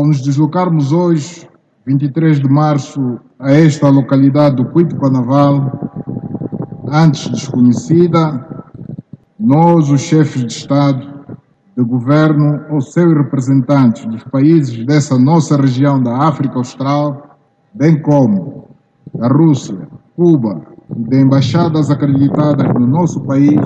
Ao nos deslocarmos hoje, 23 de março, a esta localidade do Cuito-Canaval, antes desconhecida, nós, os chefes de Estado, de Governo ou seus representantes dos países dessa nossa região da África Austral, bem como da Rússia, Cuba e de embaixadas acreditadas no nosso país,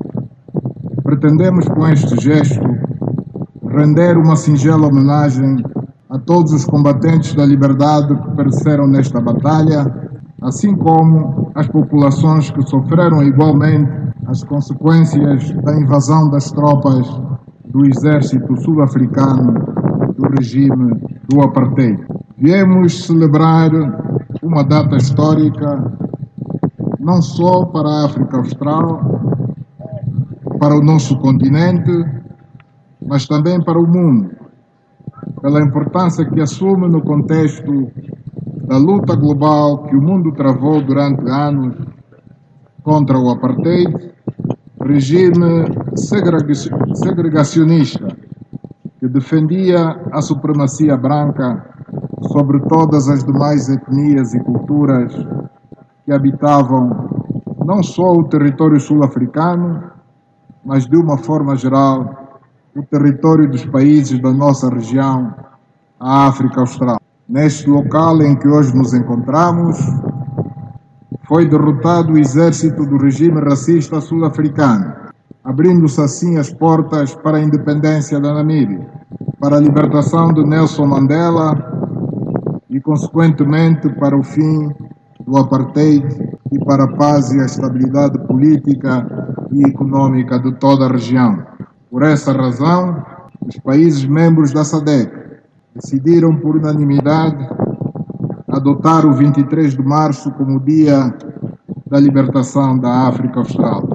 pretendemos com este gesto render uma singela homenagem a todos os combatentes da liberdade que pereceram nesta batalha, assim como as populações que sofreram igualmente as consequências da invasão das tropas do exército sul-africano do regime do apartheid. Viemos celebrar uma data histórica não só para a África Austral, para o nosso continente, mas também para o mundo, pela importância que assume no contexto da luta global que o mundo travou durante anos contra o apartheid, regime segregacionista que defendia a supremacia branca sobre todas as demais etnias e culturas que habitavam não só o território sul-africano, mas de uma forma geral o território dos países da nossa região, a África Austral. Neste local em que hoje nos encontramos, foi derrotado o exército do regime racista sul-africano, abrindo-se assim as portas para a independência da Namíbia, para a libertação de Nelson Mandela e, consequentemente, para o fim do apartheid e para a paz e a estabilidade política e econômica de toda a região. Por essa razão, os países membros da SADC decidiram por unanimidade adotar o 23 de março como Dia da Libertação da África Austral.